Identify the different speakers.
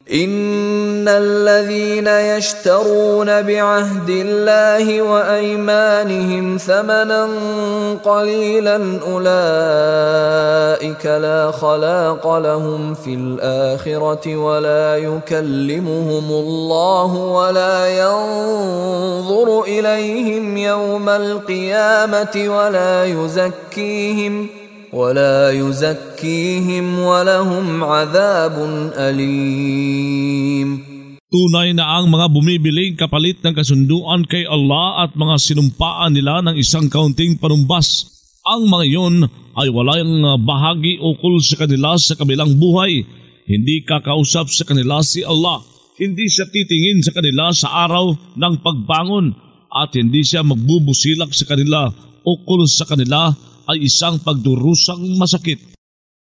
Speaker 1: إن الذين يشترون بعهد الله وأيمانهم ثمنا قليلا أولئك لا خلاق لهم في الآخرة ولا يكلمهم الله ولا ينظر إليهم يوم القيامة ولا يزكيهم ولهم عذاب أليم.
Speaker 2: Tunay na ang mga bumibiling kapalit ng kasunduan kay Allah at mga sinumpaan nila ng isang kaunting panumbas, ang mga iyon ay walang bahagi ukol sa kanila sa kabilang buhay. Hindi kakausap sa kanila si Allah, hindi siya titingin sa kanila sa araw ng pagbangon, at hindi siya magbubusilak sa kanila ukol sa kanila ay isang pagdurusang masakit.